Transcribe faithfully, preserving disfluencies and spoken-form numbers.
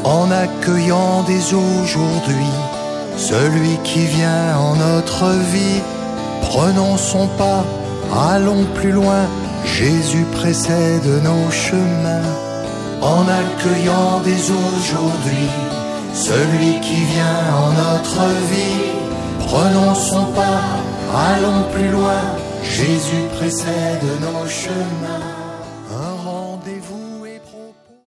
En accueillant dès aujourd'hui celui qui vient en notre vie, prenons son pas, allons plus loin, Jésus précède nos chemins. En accueillant dès aujourd'hui celui qui vient en notre vie, prenons son pas, allons plus loin, Jésus précède nos chemins.